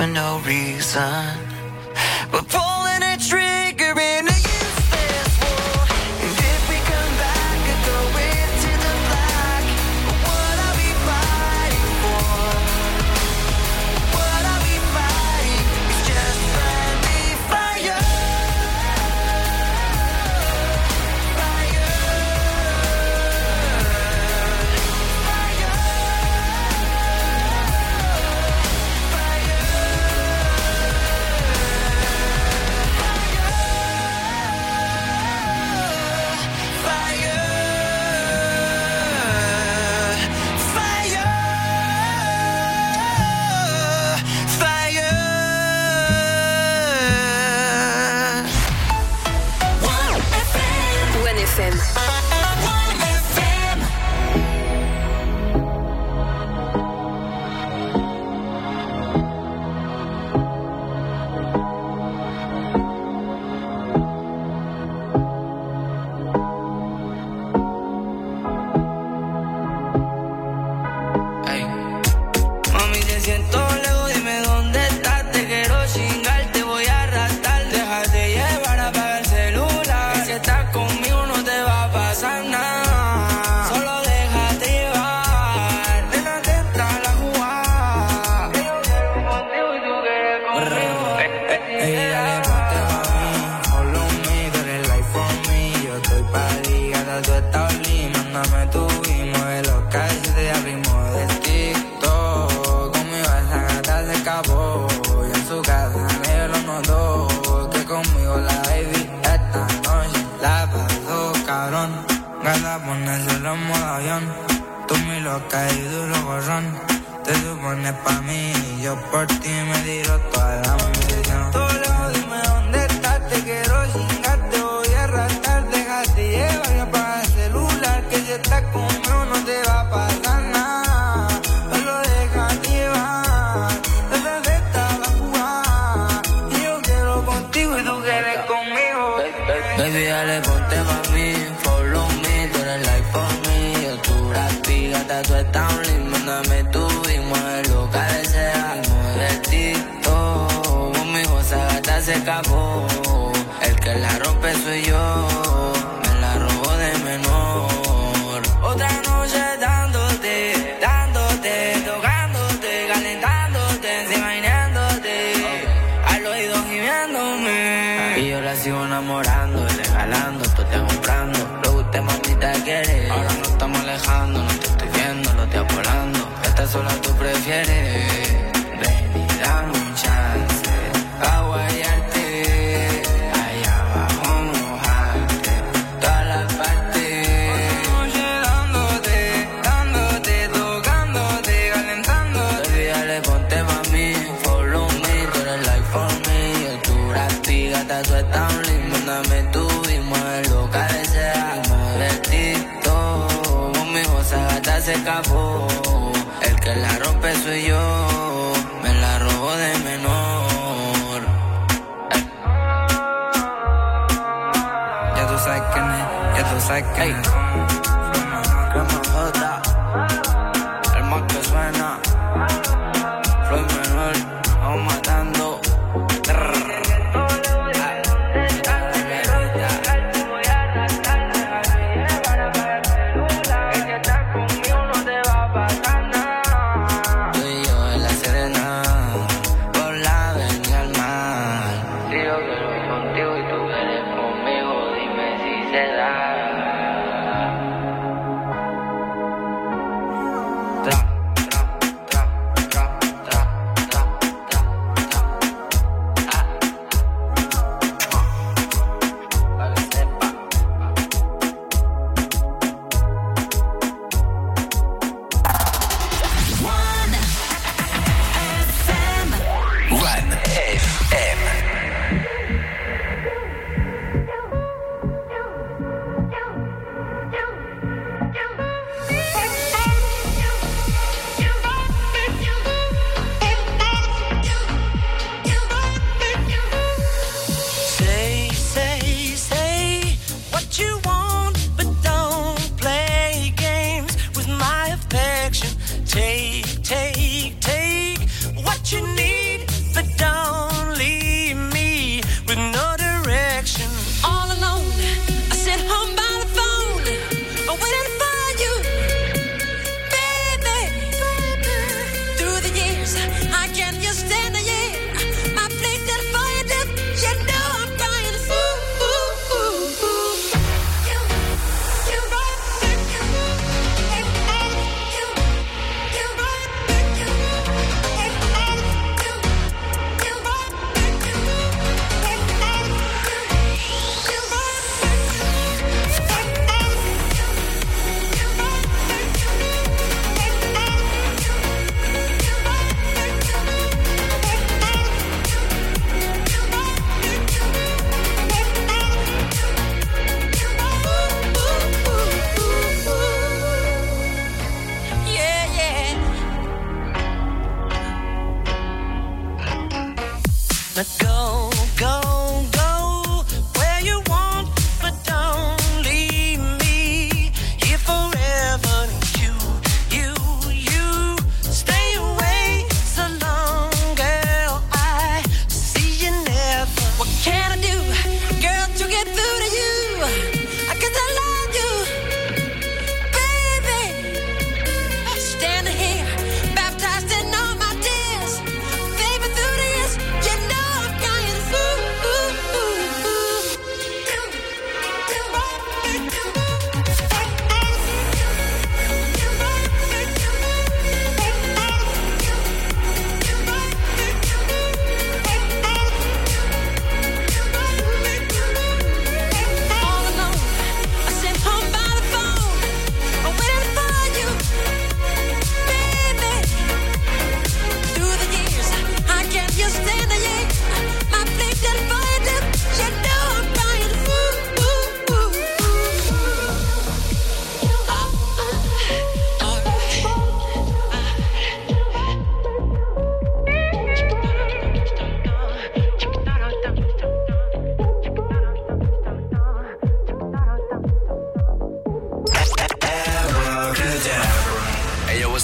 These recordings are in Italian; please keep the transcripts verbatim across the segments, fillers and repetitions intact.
for no reason. We're pulling a trigger in a useless war. And if we come back and go into the black, what are we fighting for? What are we fighting? It's just friendly fire.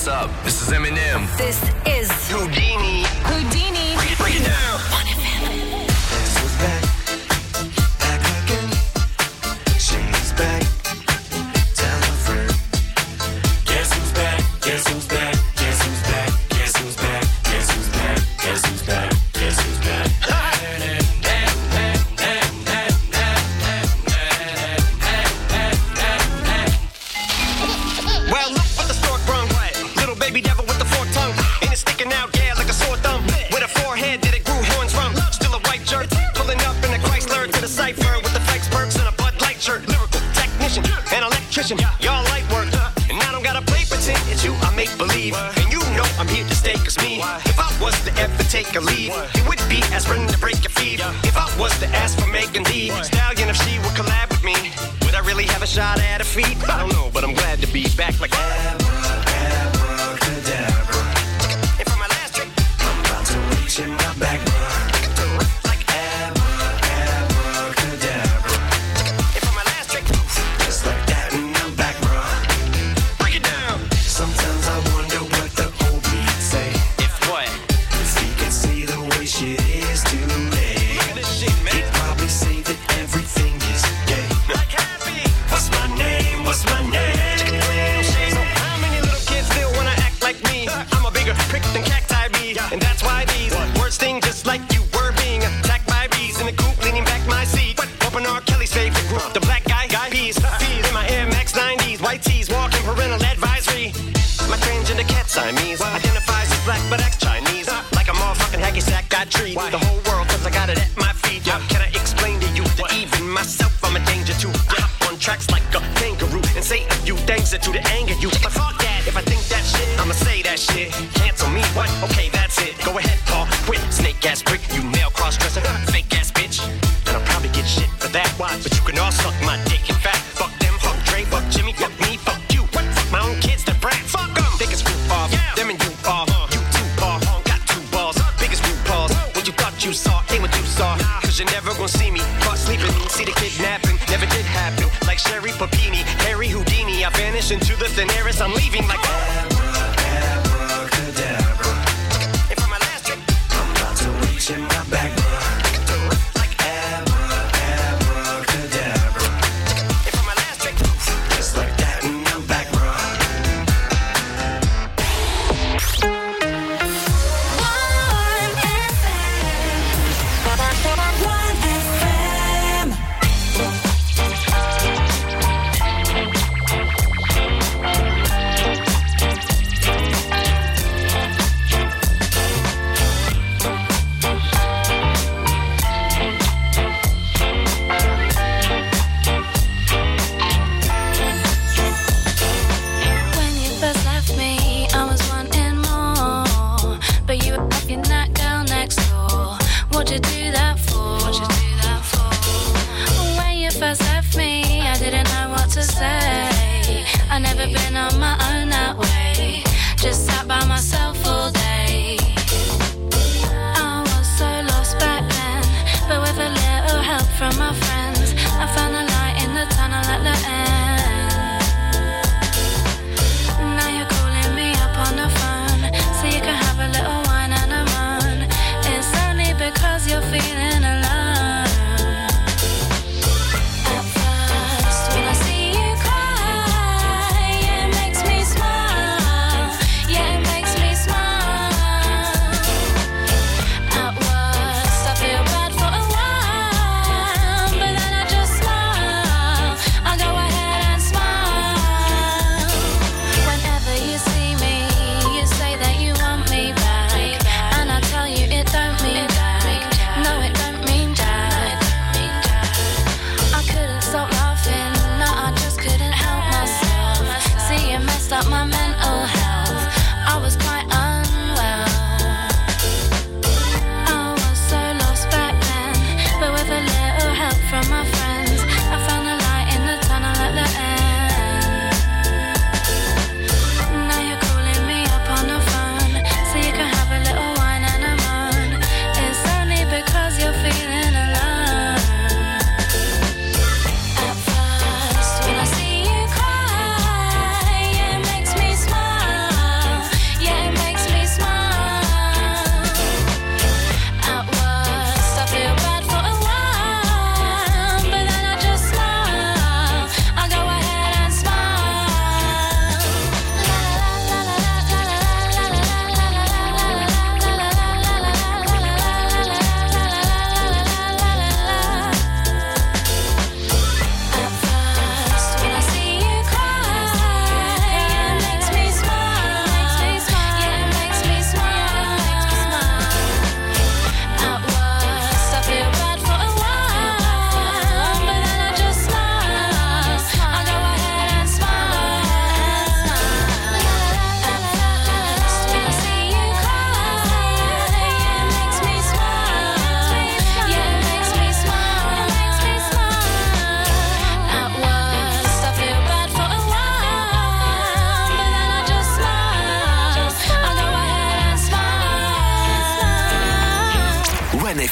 up? This is Eminem. This is Houdini. Houdini. Bring it, bring it down. Guess who's back? Back again. She's back. Tell a friend. Guess who's back? Guess who's back? Guess who's back? Guess who's back? Guess who's back? Guess who's back? Guess who's back? Well, look what the stork brung. Little baby devil with the forked tongue. And it's sticking out, yeah, like a sore thumb. With a forehead that it grew horns from. Still a white jerk. Pulling up in a Chrysler to the cipher with the Fikes perks and a Bud Light shirt. Lyrical technician, an electrician. Y'all light work. And I don't gotta play pretend. It's you, I make believe. And you know I'm here to stay, cause me. If I was to ever take a lead, it would be aspirin to break your feet. If I was to ask for Megan Thee Stallion, if she would collab with me, would I really have a shot at her feet? I don't know, but I'm glad to be back like Abracadabra. And for my last trick, I'm about to reach in my back, bruh. like Abra, abracadabra. And for my last trick, Just like that, and I'm back, bruh. break it down. Sometimes I wonder what the old me'd say. If what? If he could see the way shit is today, Look at this shit, man. he'd probably say that everything is gay. Like happy. What's my name? What's my name? So how many little kids still wanna act like me? I'm a bigger prick than cacti bees, and that's why these words sting just like you were being attacked by bees in the coop, leaning back my seat. Open R. Kelly's favorite group, the black guy, guy peas. Feed in my Air Max nineties, white tees, walking parental advisory. My transgender cat Siamese identifies as black but acts Chinese. Like a motherfucking hacky sack, got treat the whole world cause I got it at my feet. Can I explain to you that even myself I'm a danger to? Get up on tracks like a kangaroo and say a few things that to the anger you. But fuck that, if I think that shit, I'ma say that shit. Cancel me, what? Okay, that's it. Go ahead, Paul, quit. Snake ass prick, you male cross-dresser, fake ass bitch. And I'll probably get shit for that. But you can all suck my dick. In fact, fuck them, fuck Dre, fuck Jimmy, fuck me, fuck you. What? Fuck my own kids, the brat. Fuck them. Biggest group off, them and you off. You two off, got two balls. Biggest group balls. What you thought you saw ain't what you saw. Cause you're never gonna see me caught sleeping. See the kidnapping, never did happen. Like Sherry Papini, Harry Houdini. I vanish into the thin air as I'm leaving like Abracadabra. And for my last trick, I'm about to reach in my back, bruh. like Abra, abracadabra. and for my last trick, Just like that, and I'm back, bruh. One F M.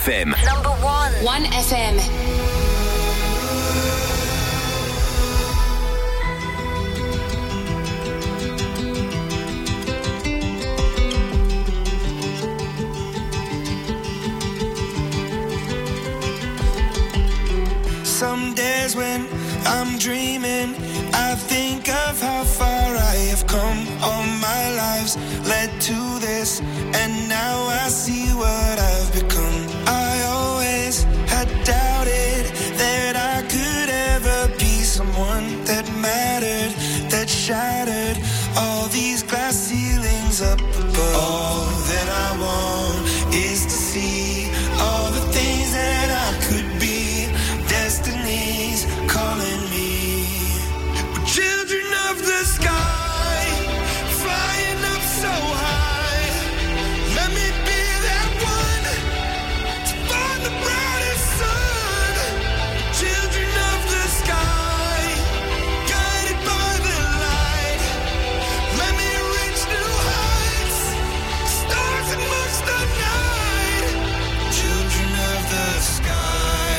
F M. Number one. one F M. Some days when I'm dreaming, I think of how far I have come. All my lives led to this, and now I see what I've become. I always had doubted that I could ever be someone that mattered, that shattered all these glass ceilings up above. All that I want is to see all the things that I could be. Destiny's calling me. We're children of the sky, flying up so high. Let me be that one to find the brightest sun. Children of the sky, guided by the light. Let me reach new heights, stars amongst the night. Children of the sky.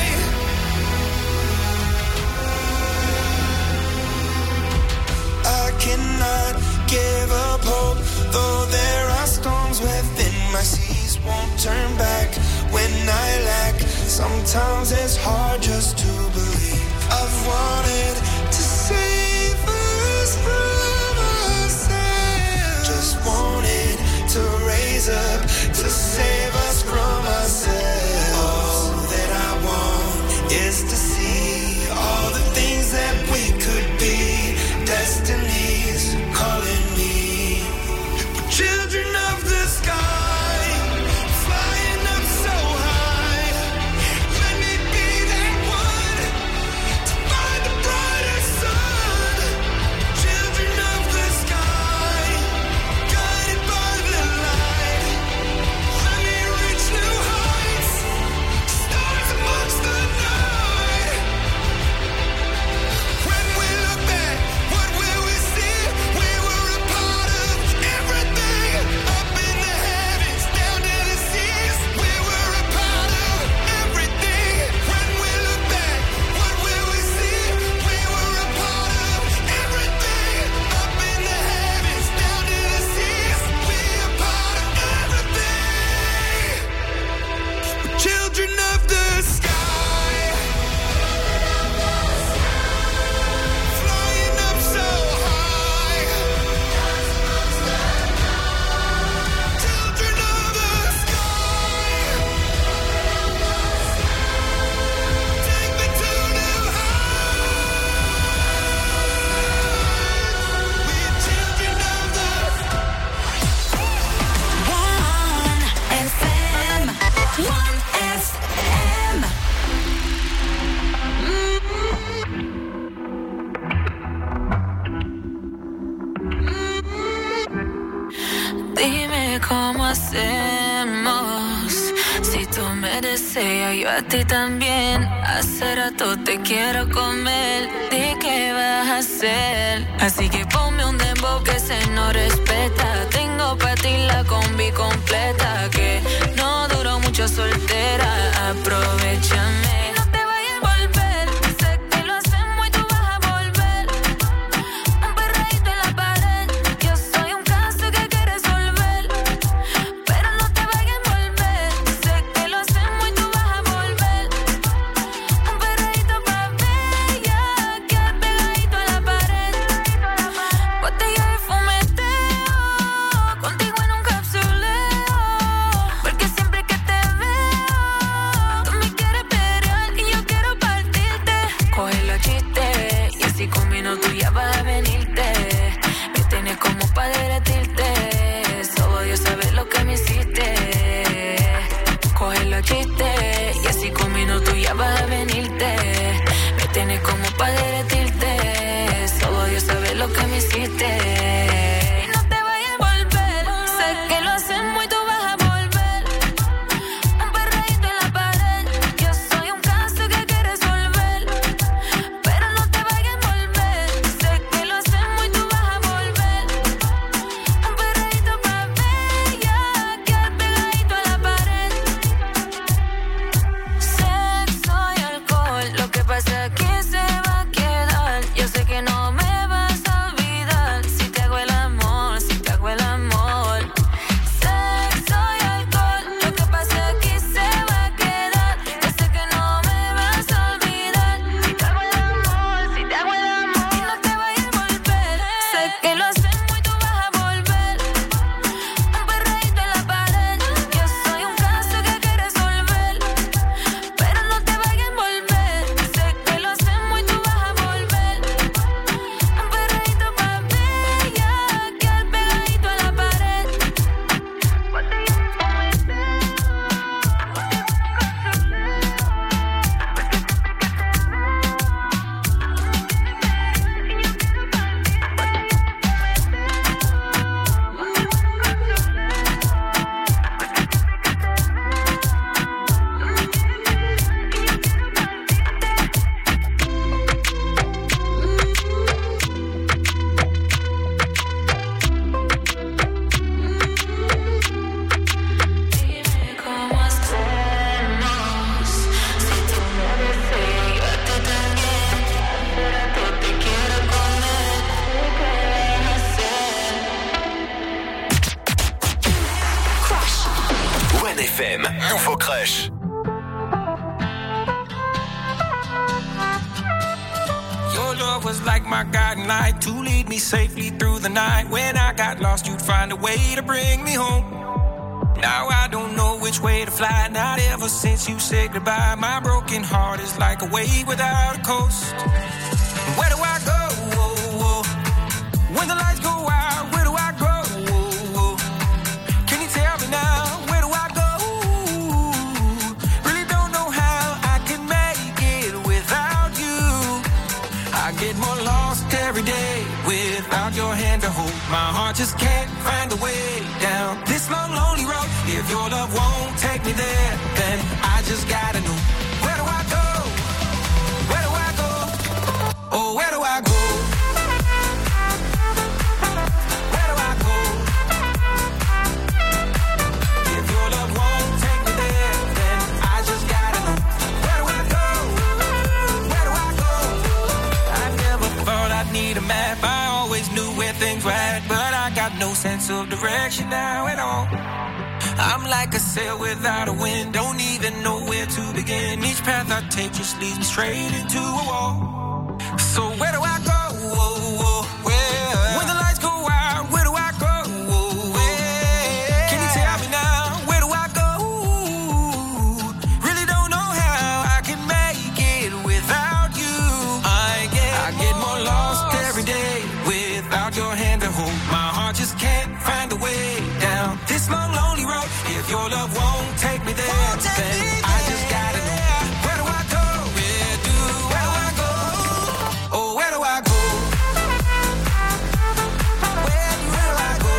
Cannot give up hope, though there are storms within my seas. Won't turn back when I lack. Sometimes it's hard just to believe. I've wanted to save us from ourselves. Just wanted to raise up to save us from ourselves. All that I want is to see all the things that we could be. Destiny's calling me. We're children of the sky, flying up so high. Let me be that one to find the brightest sun. Children of the sky, guided by the light. Let me reach new heights, stars amongst the night. When we look back, what will we see? We were a part of everything. Up in the heavens, down to the seas. We were a part of everything. When we look back, what will we see? We were a part of everything. Up in the heavens, down to the seas. We are part of everything. We're children of the sky, flying up so high. Children of the sky, take me to new heights. We're children of the one F M. one F M. Dime cómo hacemos. Si tú me deseas, yo a ti también. Hace rato te quiero comer. ¿De qué vas a hacer? Así que ponme un dembow que se no respeta. Tengo pa' ti la combi completa. Que no duró mucho soltera. Aprovechame. No te vayas a volver. Sé que lo hacemos y tú vas a volver. Un perreíto en la pared. Yo soy un caso que hay que resolver. Pero no te vayas a volver. Sé que lo hacemos y tú vas a volver. Un perreíto pa' bella. Que pegadito a la pared. Botella F M, nouveau crush. Your love was like my guiding light to lead me safely through the night. When I got lost, you'd find a way to bring me home. Now I don't know which way to fly. Not ever since you said goodbye. My broken heart is like a wave without a coast. Where do I go? When the lights go out, where do I go? Can you tell me now? Where do I go? Really don't know how I can make it without you. I get more lost every day without your hand to hold. My heart just can't find a way down this long, lonely road. If your love won't take me there, then I just gotta know. Where do I go? Where do I go? Oh, where do I go? Where do I go? If your love won't take me there, then I just gotta know. Where do I go? Where do I go? I never thought I'd need a map. I always knew where things were at, but I got no sense of direction now at all. I'm like a sail without a wind, don't even know where to begin. Each path I take just leads me straight into a wall. So where do I go? Where? When the lights go out, where do I go? Where? Can you tell me now? Where do I go? Really don't know how I can make it without you. I get, I get more lost every day without your hand to hold. My heart just can't find a way down this long, lonely road. If your love won't take me there, won't take then me I just gotta know. Where do I go? Where do, where do I go? Oh, where do I go? Where, where do I go?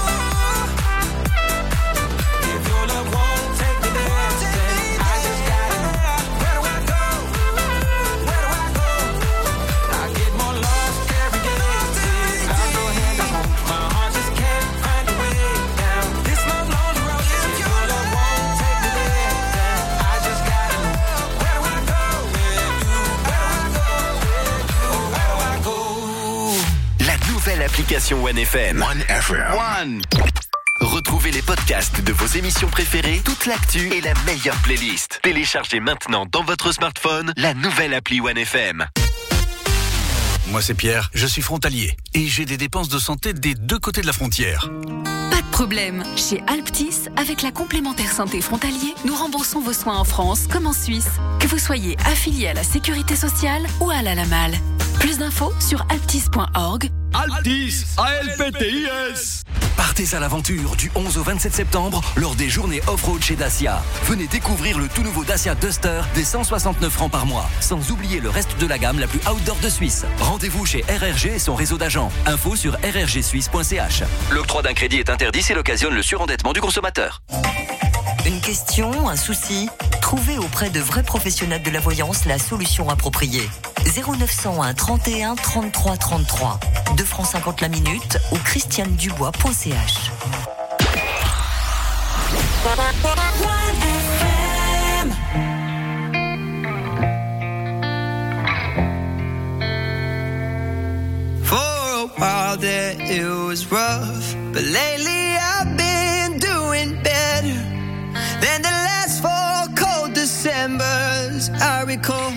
If your love won't take me there, then I just gotta know. Where do I go? Where do I go? I get more lost every day without your hand to hold. My heart just can't find a way down this long, lonely road. If your love won't take me there, then I just gotta know. Where do I go? Where do, where do I go? Where do, oh, where do I go? La nouvelle application One F M. One F M. One. Retrouvez les podcasts de vos émissions préférées, toute l'actu et la meilleure playlist. Téléchargez maintenant dans votre smartphone la nouvelle appli One F M. Moi c'est Pierre, je suis frontalier et j'ai des dépenses de santé des deux côtés de la frontière. Pas de problème. Chez Alptis, avec la complémentaire santé frontalier, nous remboursons vos soins en France comme en Suisse. Que vous soyez affilié à la sécurité sociale ou à la LAMAL. Plus d'infos sur alptis point org. Alptis, A L P T I S. Partez à l'aventure du onze au vingt-sept septembre lors des journées off-road chez Dacia. Venez découvrir le tout nouveau Dacia Duster des cent soixante-neuf francs par mois. Sans oublier le reste de la gamme la plus outdoor de Suisse. Rendez-vous chez R R G et son réseau d'agents. Info sur r r g suisse point c h. L'octroi d'un crédit est interdit s'il occasionne le surendettement du consommateur. Une question, un souci? Trouvez auprès de vrais professionnels de la voyance la solution appropriée. zéro neuf cent un trente et un trente-trois trente-trois. deux francs cinquante la minute ou christiane dubois point c h. For a while there it was rough, but lately I've been doing better than the last four cold Decembers I recall.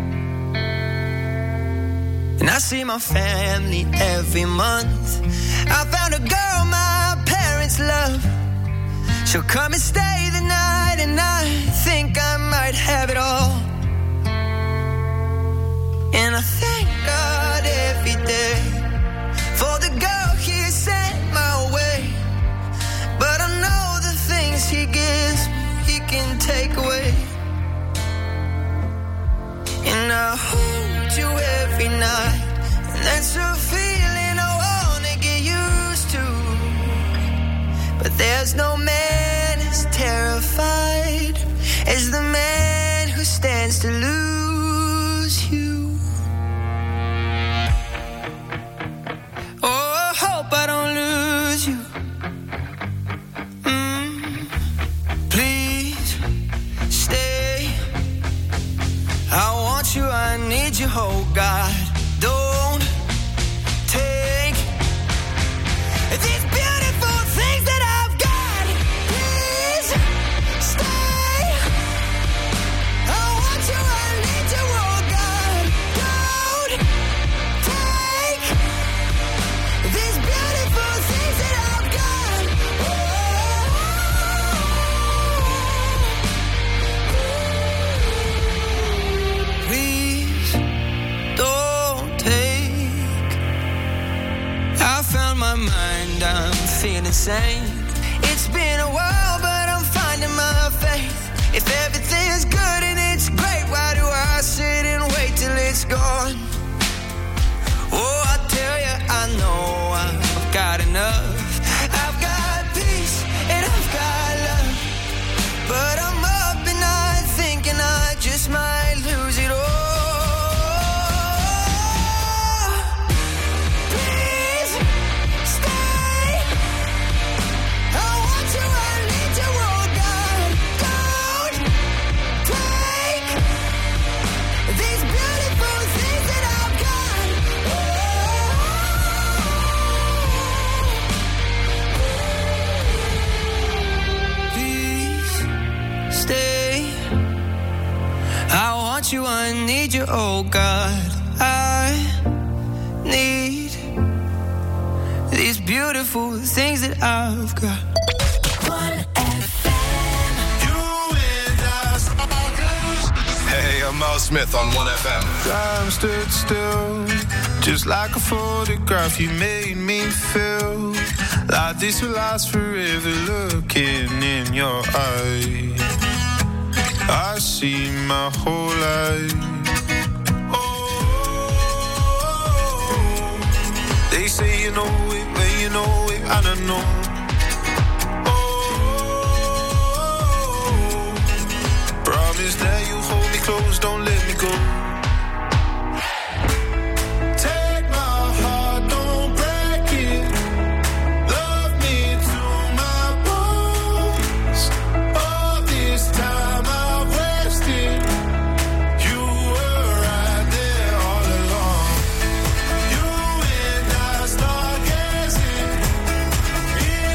And I see my family every month. I found a girl my parents love. She'll come and stay the night, and I think I might have it all. And I thank God every day for the girl He sent my way. But I know the things He gives me, He can take away. And I hold you every night, and that's a feeling I wanna get used to. But there's no man as terrified as the man who stands to lose you. Oh, I hope I don't lose you. Mm. Please stay. I want you, I need you, oh God. Don't take these beautiful things that I've got. Please mind, I'm feeling sane. It's been a while, but I'm finding my faith. If everything's good and it's great, why do I sit and wait till it's gone? Oh, I tell you, I know I've got enough. I've got peace and I've got love, but I'm up at night thinking I just might lose it all. You, I need you, oh God. I need these beautiful things that I've got. One F M. You and I. Hey, I'm Mel Smith on One F M. Time stood still, just like a photograph. You made me feel like this will last forever. Looking in your eyes, I see my whole life. Oh, they say you know it, when you know it, I don't know. Oh, promise that you hold me close, don't let me go. Take my heart, don't break it. Love me to my bones. All this time I you were right there all along. You and I start gazing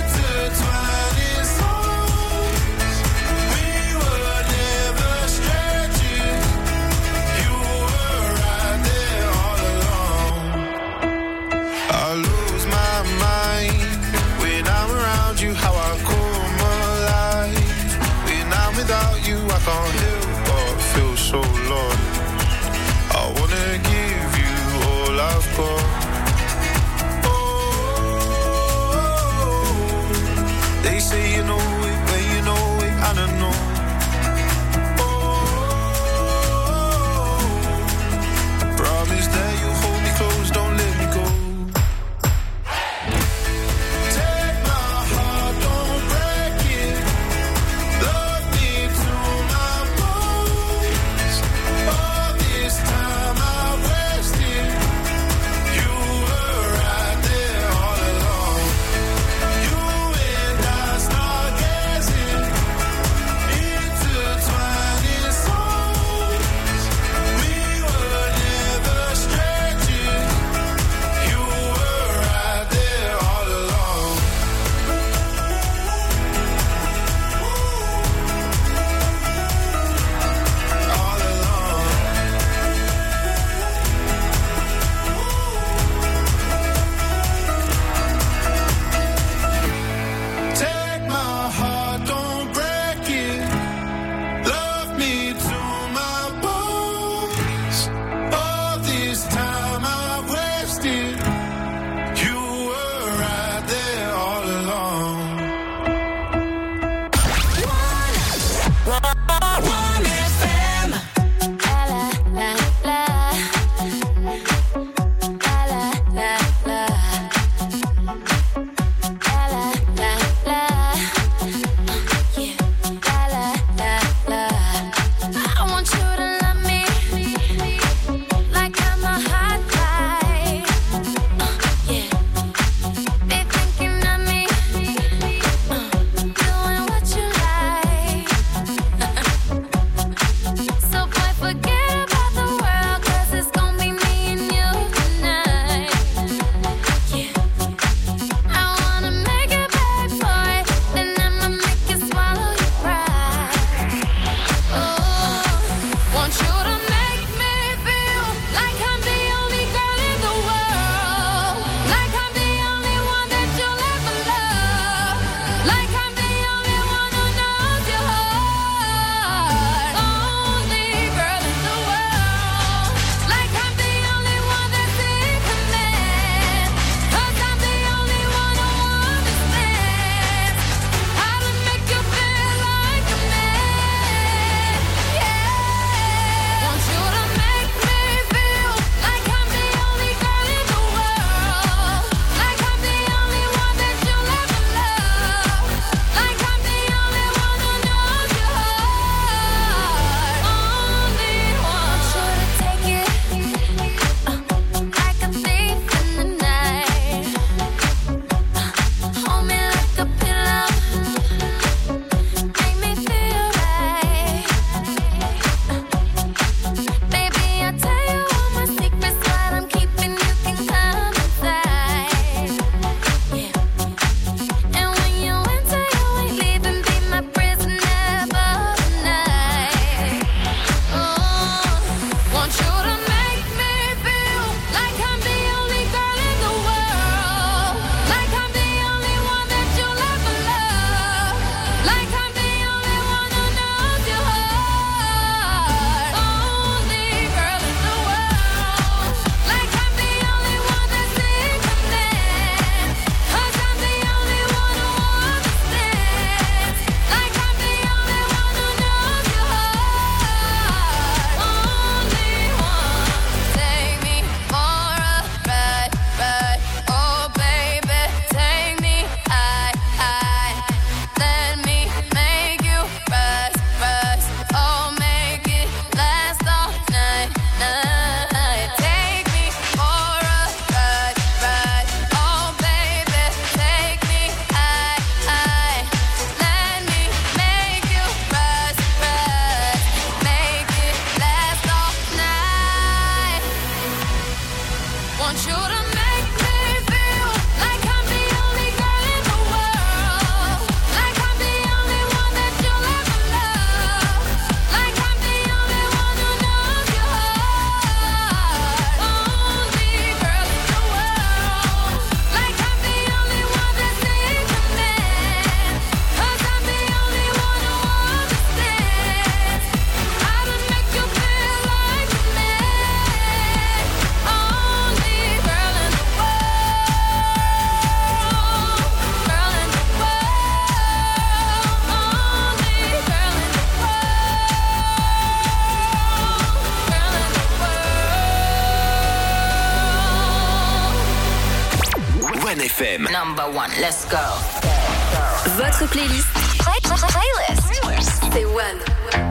F M. Number one, let's go. Votre playlist. Play, play, playlist. playlist. C'est One.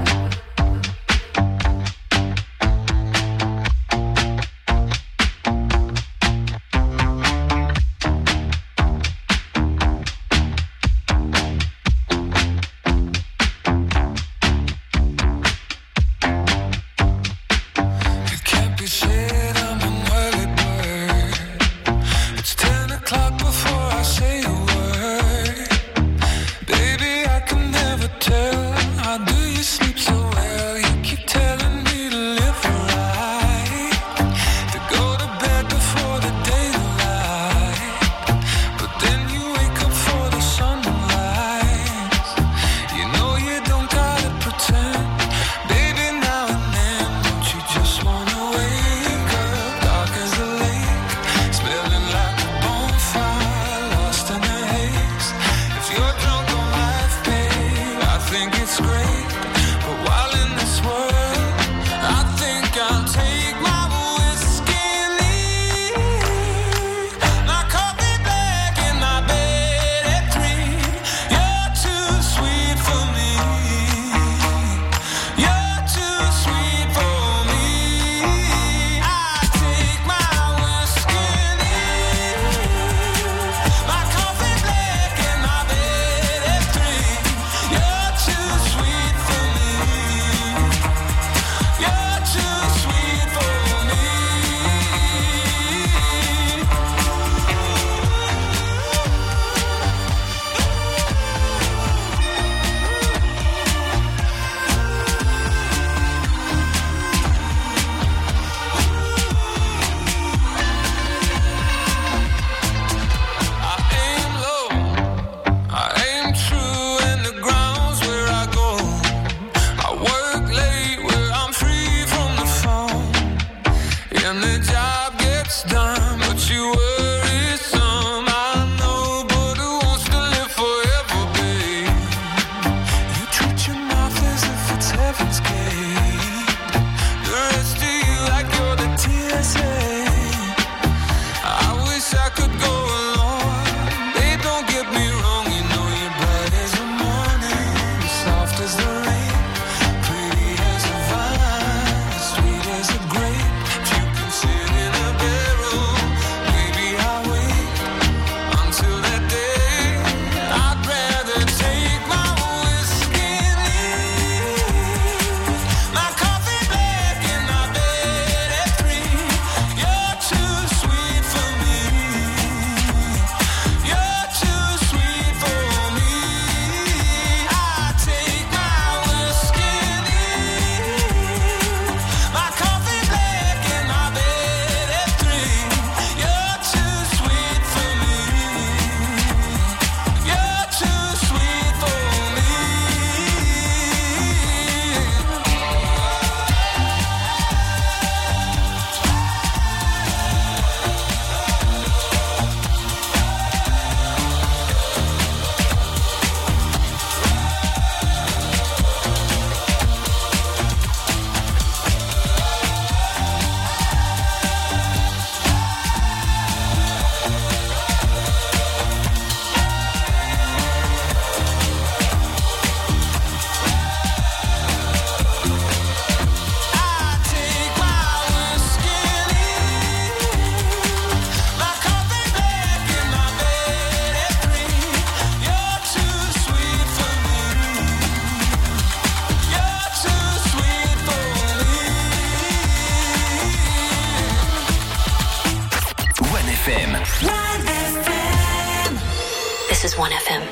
This is one F M.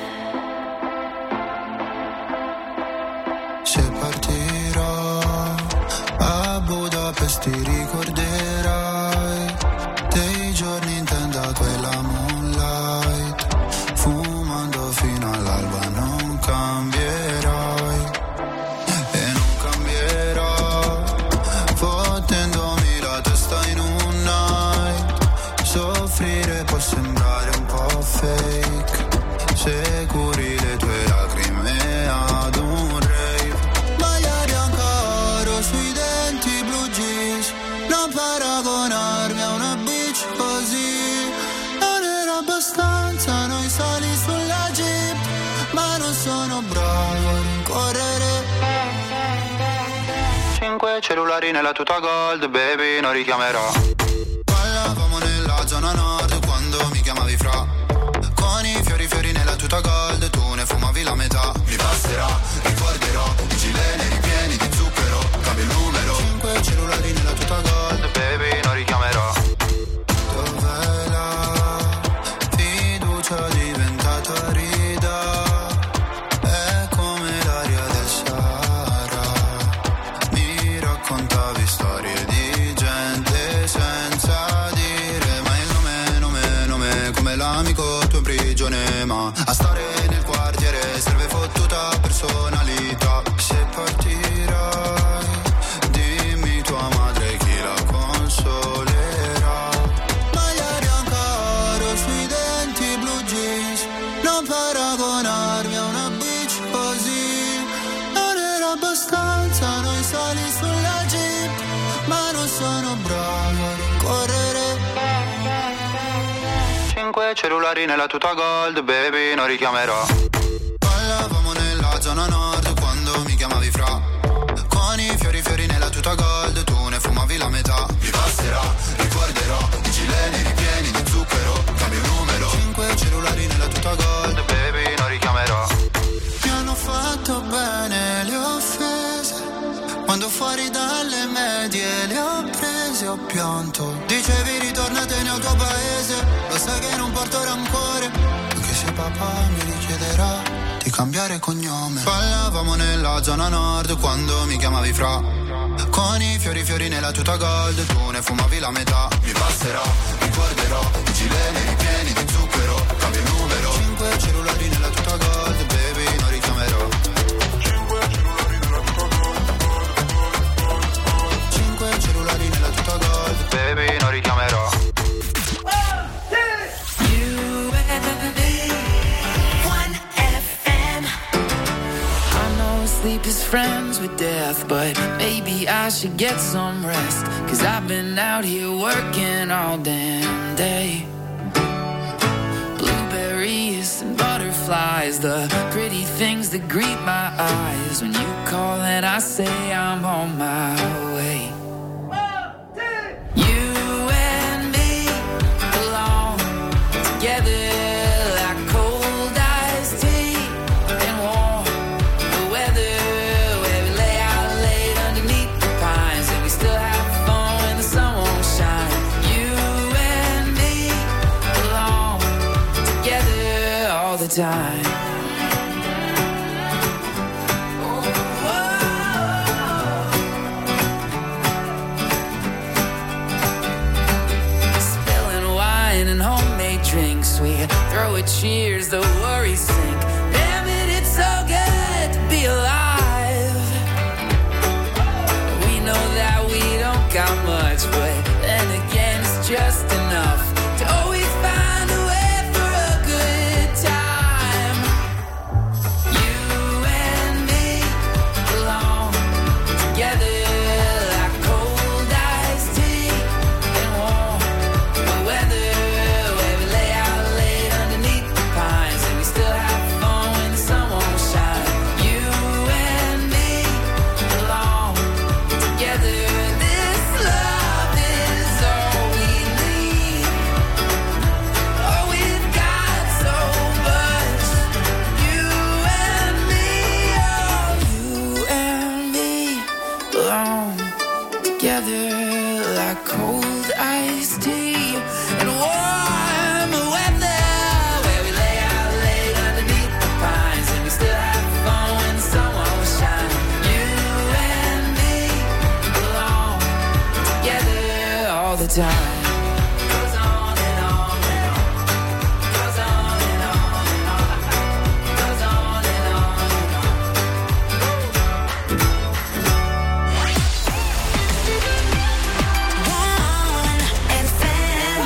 Se partirò a Budapest ti ricorderai dei giorni in tenda quella moonlight, fumando fino all'alba non cambierai e non cambierò, fottendomi la testa in un night. Soffrire può sembrare un po' fake se curi le tue lacrime ad un rave. Magliari ancora sui denti blue jeans, non paragonarmi a una bitch così, non era abbastanza. noi soli sulla Jeep, ma non sono bravo a rincorrere. Cinque cellulari nella tuta gold, baby, non richiamerò. Ballavamo nella zona nord quando mi chiamavi fra. Con i fiori fiori nella tuta gold, tu ne fumavi la metà. Mi passerà, ricorderò, i gileni ripieni di zucchero, cambio il numero. Cinque cellulari nella tuta gold, baby, non richiamerò. Dov'è la fiducia diventata rida? È come l'aria del Sahara. Mi raccontavi storie di gente senza dire mai il nome, nome, nome, come l'amico tuo in prigione. Ma a stare nel quartiere serve fottuta personalità. Se partirai, dimmi tua madre chi la consolerà. Magliari ancora sui denti, blue jeans, non paragonarmi a una bitch così. Non era abbastanza noi soli sulla Jeep, ma non sono bravo a rincorrere. Cinque cellulari nella tuta gold, baby, non richiamerò. Ballavamo nella zona nord quando mi chiamavi fra. Con i fiori fiori nella tuta gold, tu ne fumavi la metà. Mi passerà, ricorderò, i gileni ripieni di zucchero, cambio il numero. Cinque cellulari nella tuta gold, baby, non richiamerò. mi hanno fatto bene le offese. Quando fuori dalle medie le ho prese, ho pianto. Dicevi ritornatene al tuo paese, lo sai che non porto rancore, anche se papà mi richiederà di cambiare cognome. Ballavamo nella zona nord quando mi chiamavi fra. Con i fiori fiori nella tuta gold, tu ne fumavi la metà. Mi passerà, ricorderò, i gileni ripieni di zucchero, cambio il numero. Cinque cellulari nella tuta gold, baby, non richiamerò. Cinque cellulari nella tuta gold, baby, non richiamerò. Sleep is friends with death, but maybe I should get some rest, 'cause I've been out here working all damn day. Blueberries and butterflies, the pretty things that greet my eyes. When you call and I say I'm on my way. You and me belong together. Time. Spilling wine and homemade drinks, we throw a cheers, the worries sink. Damn it, it's so good to be alive. We know that we don't got much, but then again it's just enough to always find a way. Time goes on and on and on, goes on and on and on, goes on and on and on. One F M,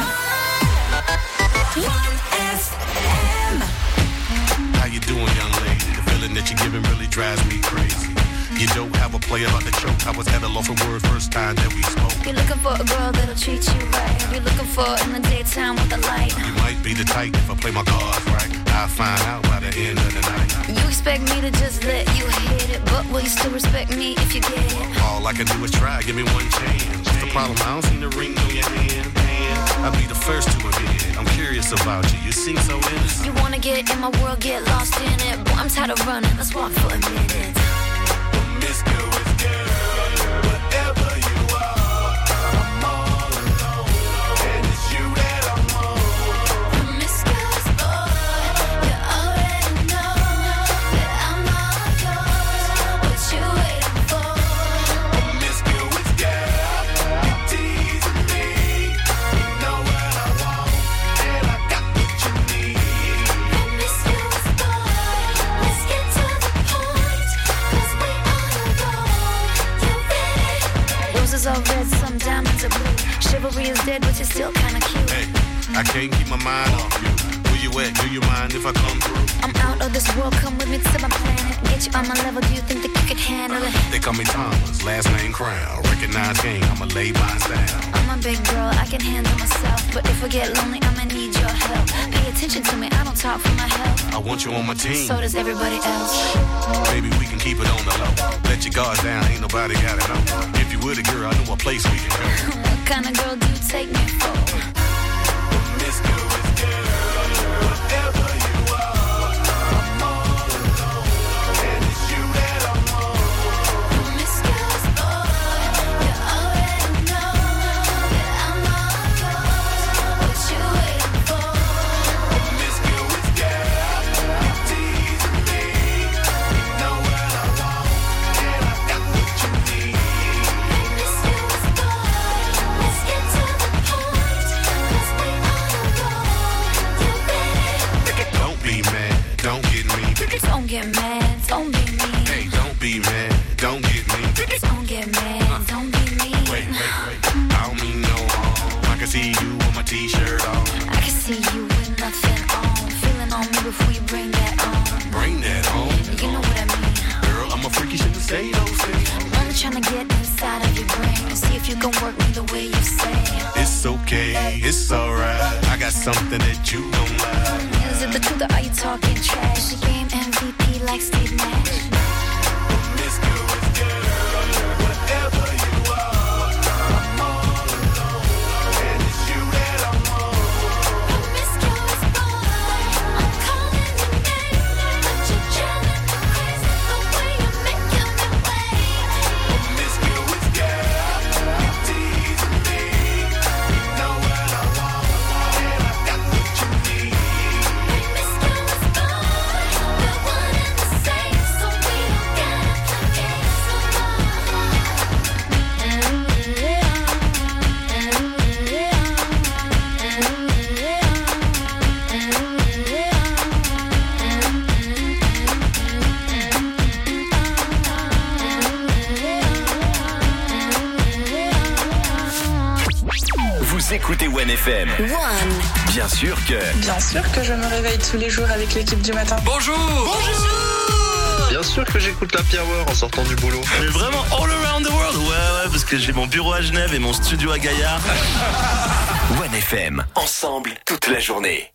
One F M. How you doing, young lady? The feeling that you're giving really drives me crazy. You don't have a play about the choke. I was at a loss of words first time that we spoke. You're looking for a girl that'll treat you right. You're looking for in the daytime with the light. You might be the type if I play my cards right. I'll find out by the end of the night. You expect me to just let you hit it, but will you still respect me if you get it? All I can do is try, give me one chance. What's the problem? I don't see the ring on your hand. I'll be the first to admit it. I'm curious about you. You seem so innocent. You wanna get in my world, get lost in it. Boy, I'm tired of running. Let's walk for a minute. Promiscuous girl, whatever you are, I'm all alone, and it's you that I want. Promiscuous boy, you already know that I'm all yours. What you waiting for? Promiscuous girl, you're teasing me. You know what I want, and I got what you need. Promiscuous boy, let's get to the point, 'cause we on a roll. You ready? Roses are red, some diamonds are blue. Chivalry is dead, but you're still kinda cute. Hey, I can't keep my mind off you. Where you at? Do you mind if I come through? I'm out of this world, come with me to my planet. Get you on my level, do you think that you could handle it? They call me Thomas, last name Crown. Recognize game, I'ma lay mine down. I'm a big girl, I can handle myself. But if I get lonely, I'ma need your help. Pay attention to me, I don't talk for my health. I want you on my team. So does everybody else. Maybe we can keep it on the low. Let your guard down, ain't nobody got it on. If you were the girl, I know a place we can go. What kind of girl do you take me for? Promiscuous girl, whatever you are, I'm all alone, and it's you that I want. Promiscuous boy, you already know that I'm all yours. What you waiting for? Promiscuous girl, you're teasing me. You know what I want, and I got what you need. Promiscuous boy, let's get to the point, 'cause we on a roll. You ready? Don't be mad, don't get me. Don't get mad, don't be mean. Hey, don't be mad, don't get me. Don't get mad, don't be mean. Wait, wait, wait, I don't mean no harm. I can see you with my t-shirt on. I can see you with nothing on. Feeling on me before you bring that on. Bring that on. You know what I mean. Girl, I'm a freak, you shouldn't say those things. I'm only trying to get inside of your brain and see if you can work me the way you say. It's okay, it's alright. I got something that you don't like. Is it the truth or are you talking trash? The game M V P like Steve Nash. Promiscuous girl, whatever you are, I'm all alone, and it's you that I want. Promiscuous boy, I'm calling your name, but you're driving me crazy the way you're making me wait. Promiscuous girl, you're teasing me. You know what I want, and I got what you need. Promiscuous boy, we're one and the same, so we don't gotta play games no more. Vous écoutez One F M. One. Bien sûr que... Bien sûr que je me réveille tous les jours avec l'équipe du matin. Bonjour. Bonjour. Bien sûr que j'écoute la Happy Hour en sortant du boulot. Mais vraiment all around the world. Ouais, ouais, parce que j'ai mon bureau à Genève et mon studio à Gaillard. One F M, ensemble toute la journée.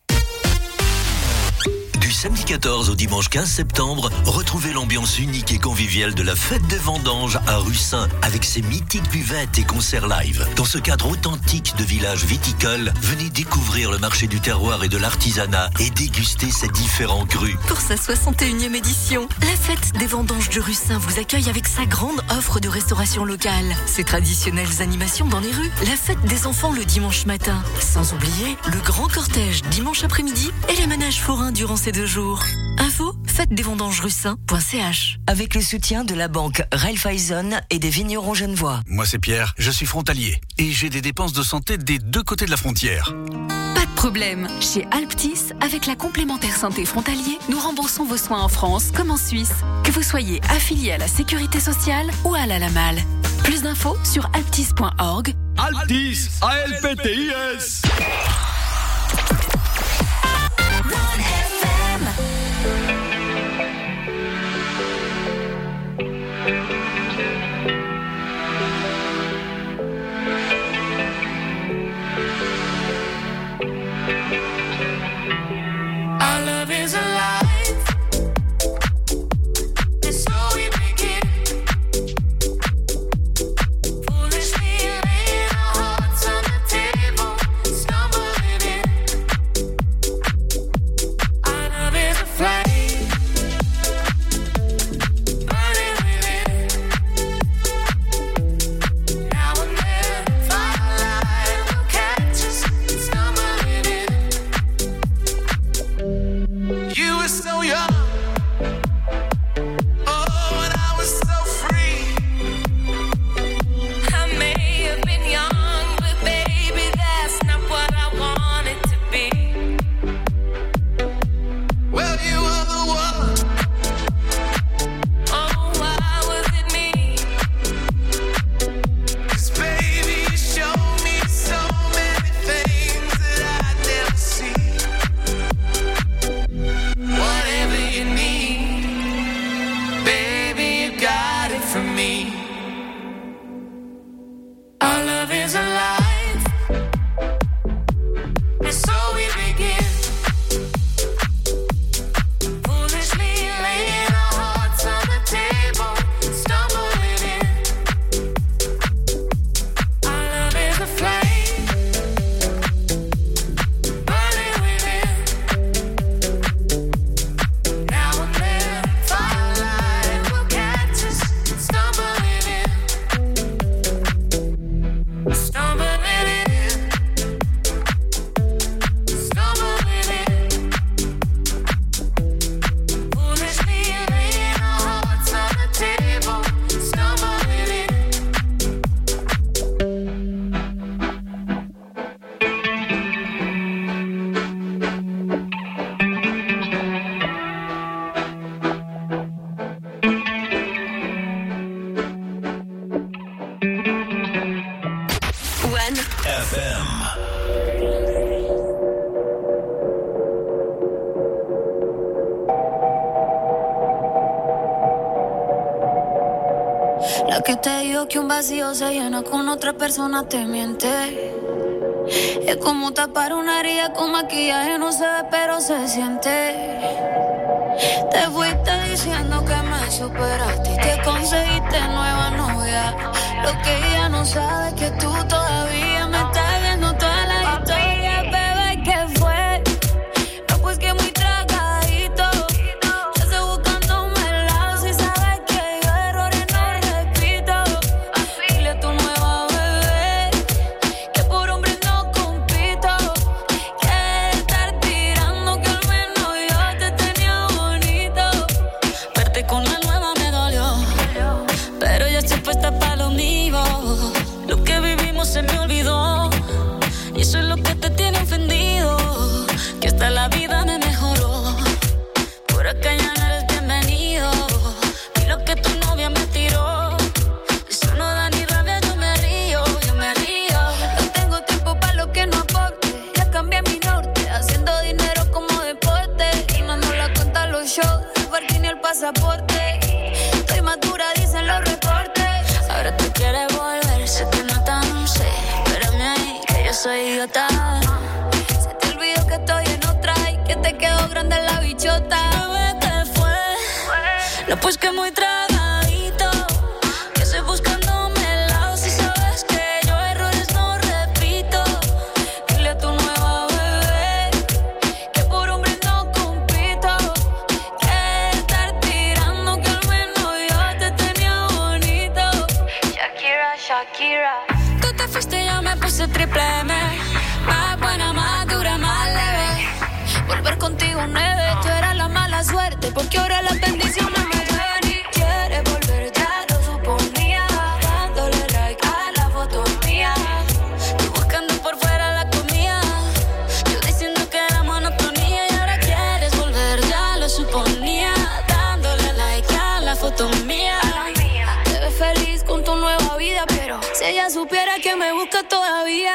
Du samedi quatorze au dimanche quinze septembre, retrouvez l'ambiance unique et conviviale de la fête des vendanges à Russin avec ses mythiques buvettes et concerts live. Dans ce cadre authentique de village viticole, venez découvrir le marché du terroir et de l'artisanat et déguster ses différents crus. Pour sa soixante et unième édition, la fête des vendanges de Russin vous accueille avec sa grande offre de restauration locale, ses traditionnelles animations dans les rues, la fête des enfants le dimanche matin, sans oublier le grand cortège dimanche après-midi et les manèges forains durant ces deux jours. Info, fête des vendanges russin point c h. Avec le soutien de la banque Raiffeisen et des vignerons genevois. Moi c'est Pierre, je suis frontalier et j'ai des dépenses de santé des deux côtés de la frontière. Pas de problème. Chez Alptis, avec la complémentaire santé frontalier, nous remboursons vos soins en France comme en Suisse. Que vous soyez affilié à la sécurité sociale ou à la Lamal. Plus d'infos sur alptis point org. Alptis, A L P T I S. One F M. so young. Oh, and I was so free. I may have been young, but baby, that's not what I wanted to be. Well, you were the one. Oh, why was it me? 'Cause baby, you showed me so many things that I'd never see. Whatever you need, baby, you got it from me. Our love is alive, and so we begin. Foolishly laying our hearts on the table, stumbling in. Our love is a flame, burning within. Now and then, firelight will catch us, stumbling in, stumbling in, stumbling in. Foolishly laying our hearts on the table, stumbling in. One F M. La que te dijo que un vacío se llena con otra persona te miente. Es como tapar una herida con maquillaje, no se ve pero se siente. Te fuiste diciendo que me superaste y te conseguiste nueva novia. Lo que ella no sabe es que tú todavía me estás viendo toda la historia. Bebé, ¿qué fue? No, pues que muy tragadito. Ya estoy buscándome el lado. Si sabes que yo errores no repito. Dile a tu nueva bebé que por hombre no compito. Que estar tirando, que al menos yo te tenía bonito. Verte con la nueva me dolió, pero ya estoy puesta para lo mío. Lo que vivimos se me olvidó, y eso es lo que te tiene ofendido. Que hasta la vida me mejoró. Por acá ya no eres bienvenido. Y lo que tu novia me tiró, eso no da ni rabia, yo me río, yo me río. No tengo tiempo para lo que no aporte. Ya cambié mi norte, haciendo dinero como deporte. Y no nos la cuenta los shows, el parking y el pasaporte. Estoy madura, dicen los reportes. Ahora tú quieres volver, sé que no tan sé. Espérame ahí, que yo soy idiota. Se te olvidó que estoy en otra y que te quedó grande la bichota. Bebé, ¿qué fue? No, pues que muy tragadito. Que estoy buscándome el lado. Si sabes que yo errores no repito. Dile a tu nueva bebé que por hombre no compito. Que estar tirando, que al menos yo te tenía bonito. Shakira, Shakira. Tú te fuiste y yo me puse triple M. Más buena, más dura, más leve. Volver contigo nueve. Tú eras la mala suerte, porque ahora las bendiciones me llueven. Y quieres volver, ya lo suponía. Dándole like a la foto mía. Tú buscando por fuera la comida. Yo diciendo que era monotonía. Y ahora quieres volver, ya lo suponía. Dándole like a la foto mía. Te ves feliz con tu nueva vida, pero si ella supiera que me busca todavía.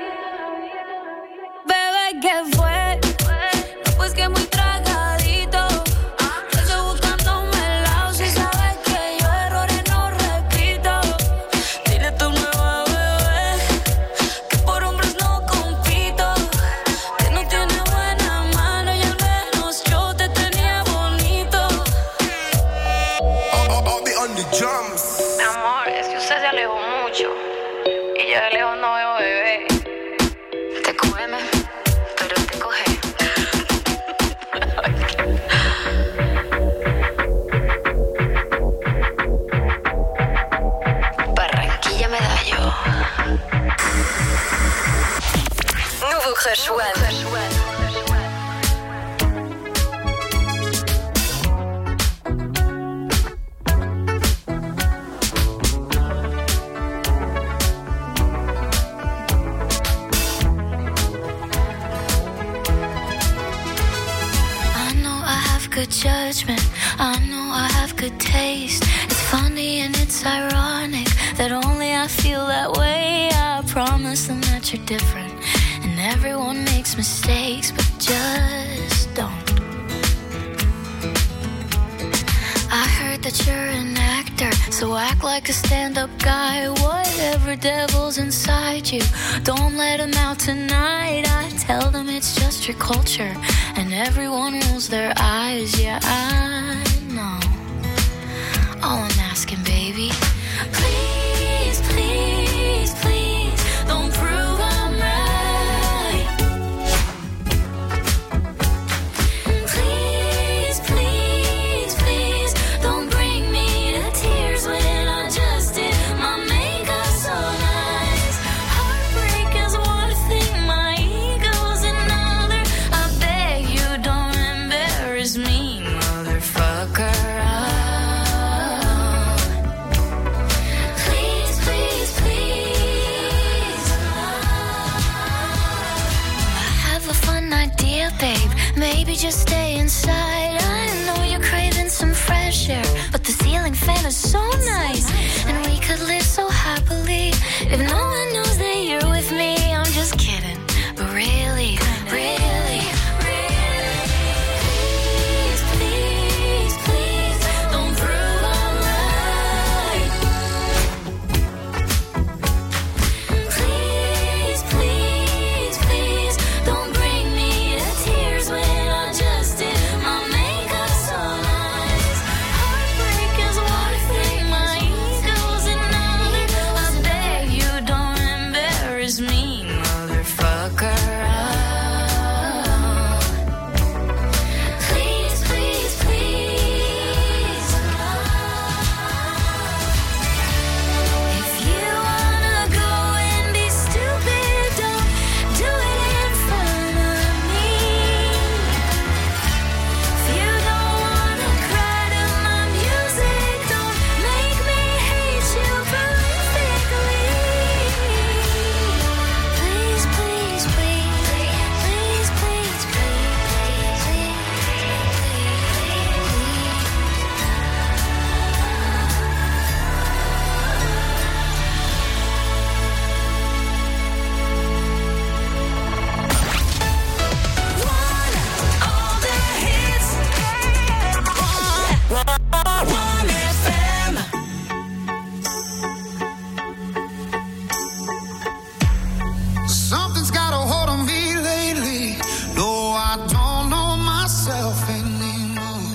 Bebé, ¿qué fue? No, pues que muy tragadito. Yo estoy buscándome el lado. Si sabes que yo errores no repito. Dile a tu nueva bebé que por hombres no compito. Que no tiene buena mano y al menos yo te tenía bonito. Drums. Mi amor, es que usted se alejó mucho y yo de lejos no veo bebé. Te come, pero te coge. Barranquilla Medallo. Nouveau Crush One. judgment. I know I have good taste. It's funny and it's ironic that only I feel that way. I promise them that you're different, and everyone makes mistakes, but just don't. I heard that you're an actor, so act like a stand-up guy. Whatever devil's inside you, don't let him out tonight. I tell them it's just your culture, and everyone rolls their eyes. Yeah, I know. All I'm asking, baby, please, please, please, don't prove I'm right. Please, please, please, don't bring me to tears when I just did my makeup so nice. Heartbreak is one thing, my ego's another. I beg you don't embarrass me, motherfucker. Babe, maybe just stay inside. I know you're craving some fresh air, but the ceiling fan is so nice, and we could live so happily if no one knows that you're with me. I'm just kidding, but really, really, really, please, please, please, don't prove I'm right. Please, please, please, don't bring me tears when I just did my makeup so nice. Heartbreak is one thing, my ego's another. I beg you don't embarrass me, motherfucker. Please, please, please. If you wanna go and be stupid, don't do it in front of me. If you don't wanna cry to my music, don't make me hate you perfectly. Please, please, please, please, please, please, please, all the hits. One F M. Something's got a hold on me lately. No, I don't know myself anymore.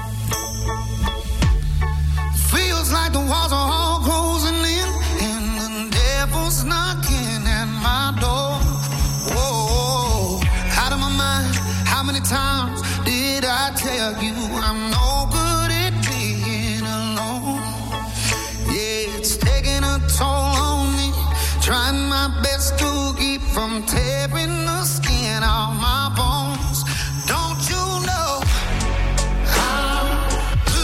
Feels like the walls are all closing in, and the devil's knocking at my door. Whoa, out of my mind. How many times did I tell you I'm no good at being alone? Yeah, it's taking a toll on me. Trying my best to keep from tearing the skin off my bones. Don't you know how to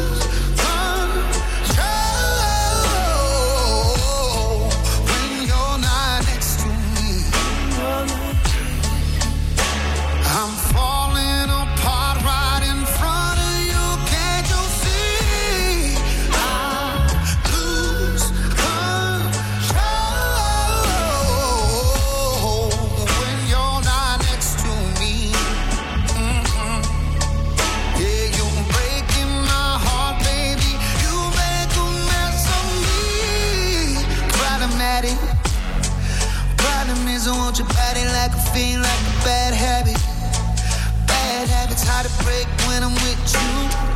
control when you're not next to me? I'm falling apart right in front of you. Can't you see? I lose control when you're not next to me. Mm-mm. Yeah, you're breaking my heart, baby. You make a mess of me. Problematic. Problem is I want your body like a fiend, like a bad habit. Bad habits hard to break when I'm with you.